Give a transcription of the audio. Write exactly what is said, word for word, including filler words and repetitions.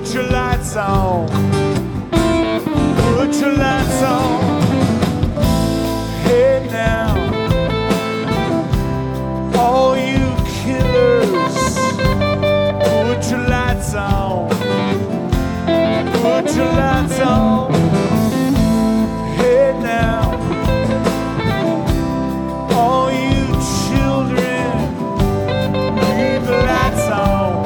Put your lights on. Put your lights on. Hey now, all you killers, put your lights on. Put your lights on.